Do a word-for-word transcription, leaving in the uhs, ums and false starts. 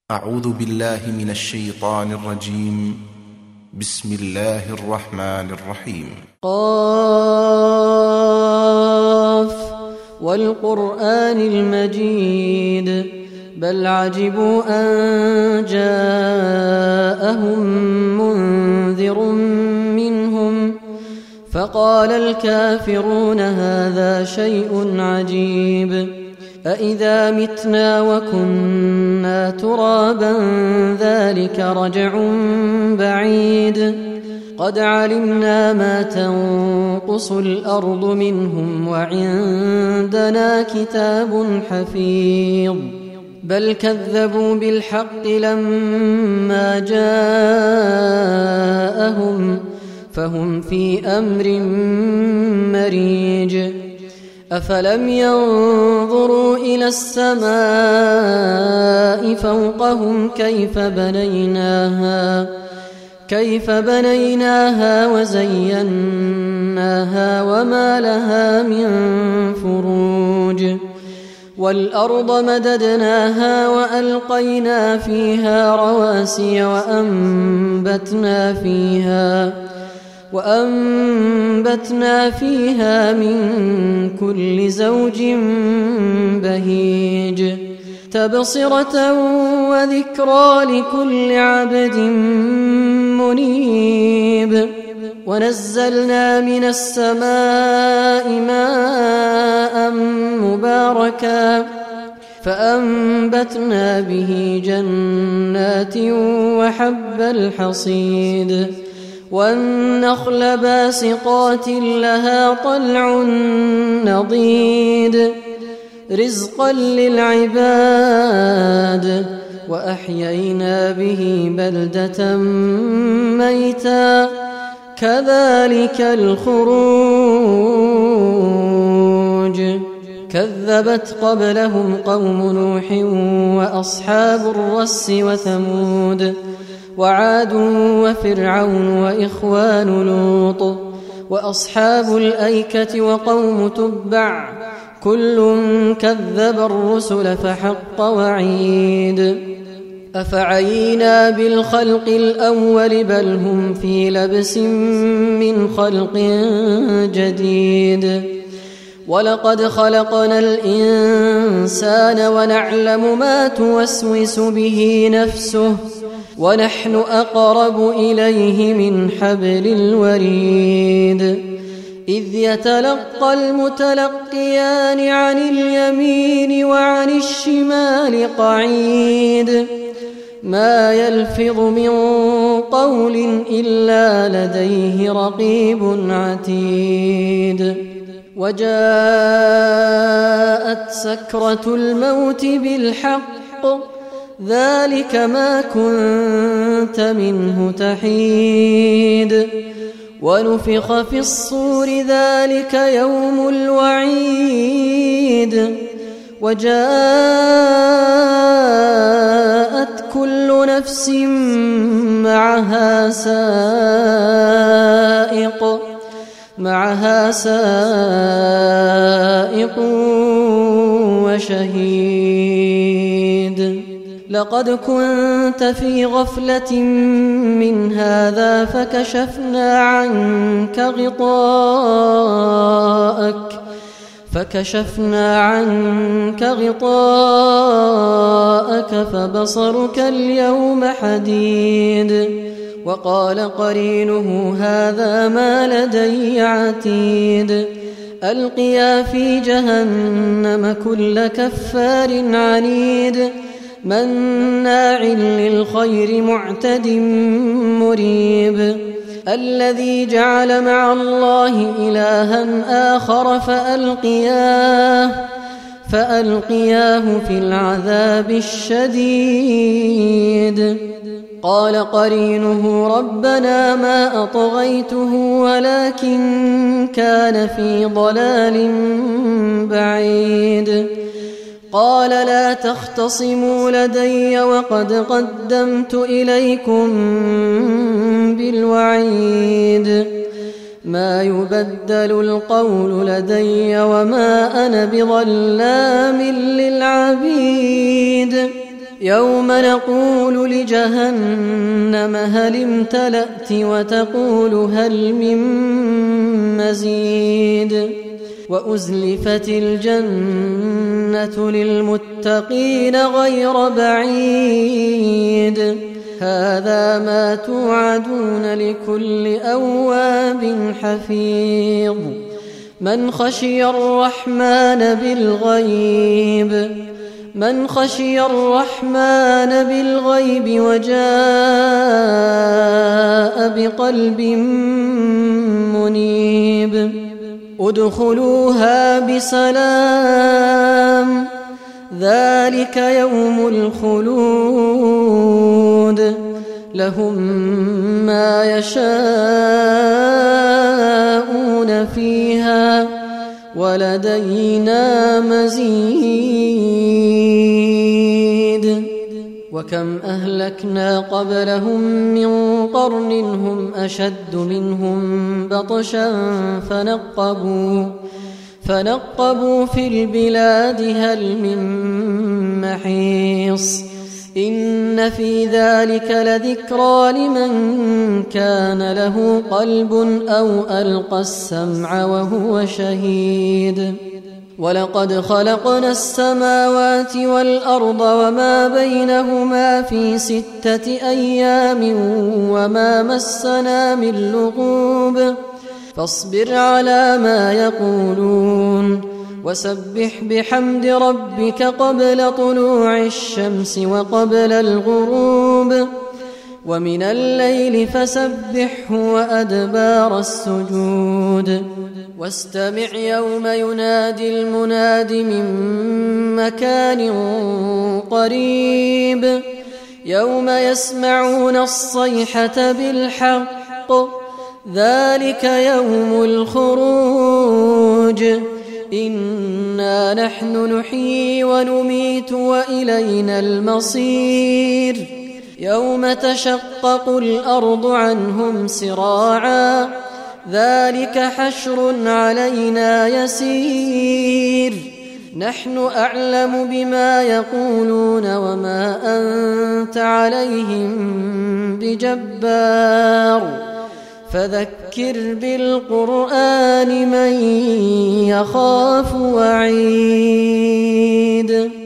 أعوذ بالله من الشيطان الرجيم. بسم الله الرحمن الرحيم. قاف والقرآن المجيد بل عجبوا أن جاءهم منذر منهم فقال الكافرون هذا شيء عجيب أإذا متنا وكنا ترابا ذلك رجع بعيد قد علمنا ما تنقص الأرض منهم وعندنا كتاب حفيظ بل كذبوا بالحق لما جاءهم فهم في أمر مريج أفلم ينظروا إلى السماء فوقهم كيف بنيناها كيف بنيناها وزيناها وما لها من فروج والأرض مددناها وألقينا فيها رواسي وأنبتنا فيها وأنبتنا فيها من كل زوج بهيج تبصرة وذكرى لكل عبد منيب ونزلنا من السماء ماء مباركا فأنبتنا به جنات وحب الحصيد والنخل باسقات لها طلع نضيد رزقا للعباد وأحيينا به بلدة ميتا كذلك الخروج كذبت قبلهم قوم نوح وأصحاب الرس وثمود وعاد وفرعون وإخوان لوط وأصحاب الأيكة وقوم تبع كل كذب الرسل فحق وعيد أفعينا بالخلق الأول بل هم في لبس من خلق جديد ولقد خلقنا الإنسان ونعلم ما توسوس به نفسه ونحن أقرب إليه من حبل الوريد إذ يتلقى المتلقيان عن اليمين وعن الشمال قعيد ما يلفظ من قول إلا لديه رقيب عتيد وجاءت سكرة الموت بالحق ذلك ما كنت منه تحيد ونفخ في الصور ذلك يوم الوعيد وجاءت كل نفس معها سائق معها سائق وشهيد لقد كنت في غفلة من هذا فكشفنا عنك غطاءك فكشفنا عنك غطاءك فبصرك اليوم حديد وقال قرينه هذا ما لدي عتيد ألقيا في جهنم كل كفار عنيد مناع للخير معتد مريب الذي جعل مع الله إلها آخر فألقياه فألقياه في العذاب الشديد قال قرينه ربنا ما أطغيته ولكن كان في ضلال بعيد قال لا تختصموا لدي وقد قدمت إليكم بالوعيد ما يبدل القول لدي وما أنا بظلام للعبيد يوم نقول لجهنم هل امتلأت وتقول هل من مزيد وأزلفت الجنة للمتقين غير بعيد هذا ما توعدون لكل أواب حفيظ من خشي الرحمن بالغيب من خشي الرحمن بالغيب وجاء بقلب منيب ادخلوها بسلام ذلك يوم الخلود لهم ما يشاءون فيها ولدينا مزيد وكم أهلكنا قبلهم من قرن هم أشد منهم بطشا فنقبوا فنقبوا في البلاد هل من محيص إن في ذلك لذكرى لمن كان له قلب أو ألقى السمع وهو شهيد ولقد خلقنا السماوات والأرض وما بينهما في ستة أيام وما مسنا من لغوب فاصبر على ما يقولون وسبح بحمد ربك قبل طلوع الشمس وقبل الغروب ومن الليل فسبحه وأدبار السجود واستمع يوم ينادي المناد من مكان قريب يوم يسمعون الصيحة بالحق ذلك يوم الخروج إنا نحن نحيي ونميت وإلينا المصير يوم تشقق الأرض عنهم سراعا ذلك حشر علينا يسير نحن أعلم بما يقولون وما أنت عليهم بجبار فذكر بالقرآن من يخاف وعيد